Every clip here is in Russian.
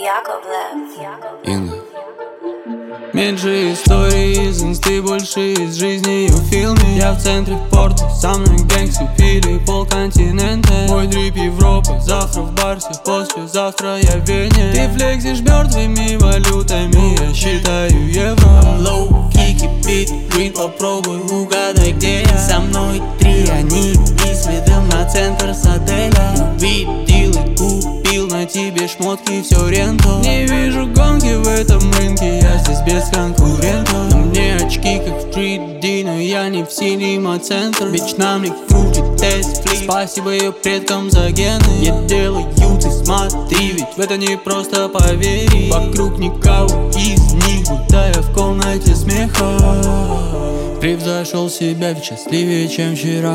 Инга. Меньше историй из инсты, больше из жизни, you feel me. Я в центре порта, со мной гэнг купили полконтинента. Мой дрип Европа, завтра в Барсе, послезавтра я в Вене. Ты флексишь мертвыми валютами, я считаю евро. Low, кики, бит, green, попробуй угадай, где я. Со мной три они и с видом на центр с отеля. Увидел и купил на тебе шмотки, все ренту. Не вижу гонки в этом рынке, я здесь без конкурентов. На мне очки как в 3D, но я не в синема центр. Бич нам не крутит тест флип. Спасибо ее предкам за гены. Я делаю, ты смотри, ведь в это не просто поверить. вокруг никого из них, будто я в комнате смеха. Превзошел себя, ведь счастливее, чем вчера.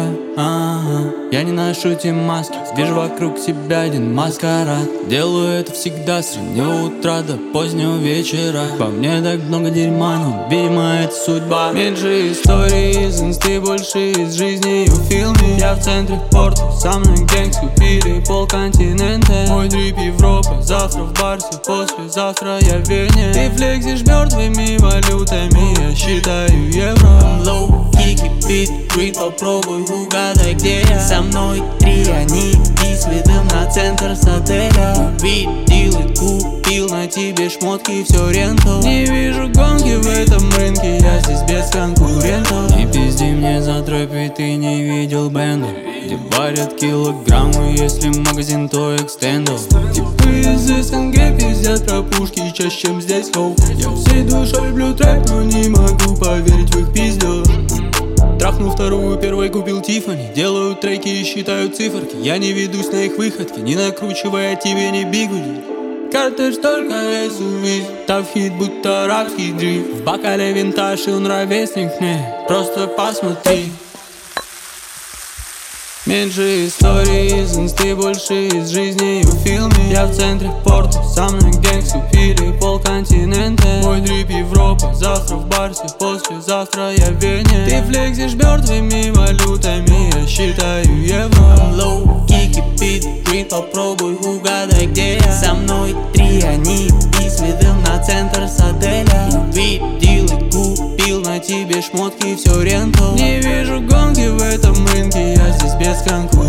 Я не ношу те маски, вижу вокруг себя один маскарад. Делаю это всегда с раннего утра до позднего вечера. По мне так много дерьма, но, видимо, это судьба. Меньше историй из инсты, больше из жизни, you feel me. Я в центре порта, со мной гэнг купили полконтинента. Мой дрип Европа, завтра в Барсе, послезавтра я в Вене. Ты флексишь мертвыми валютами, я считаю евро. Low, кики, бит, green, попробуй угадай, где я. Со мной три они и с видом на центр с отеля. Увидел и купил на тебе шмотки, все ренту. Не вижу гонки в этом рынке, я здесь без конкурентов. Не пизди мне за трэп, ведь ты не видел бенду, где варят килограммы, если магазин, то экстендал. Типы из СНГ пиздят про пушки чаще, чем здесь хоу. Я всей душой люблю трэп, но не могу поверить в их пиздеж. Трахнул вторую, первой купил Тиффани. Делаю треки и считаю циферки. Я не ведусь на их выходки, не накручивая тебе не бигуди. Картеж только SUV, тав хит, будто арабский дрифт. В бокале винтаж и он ровесник мне, просто посмотри. Меньше историй из инсты, больше из жизни, you feel me. Я в центре порта, со мной гэнг купили полконтинента. Мой дрип Европа, завтра в Барсе, послезавтра я в Вене. Ты флексишь мертвыми валютами, я считаю евро. Low, кики, бит, green, попробуй угадай, где я. Со мной три они и с видом на центр с отеля. Увидел и купил на тебе шмотки, все ренту. Не вижу гонки в этом рынке, я здесь без конкурентов.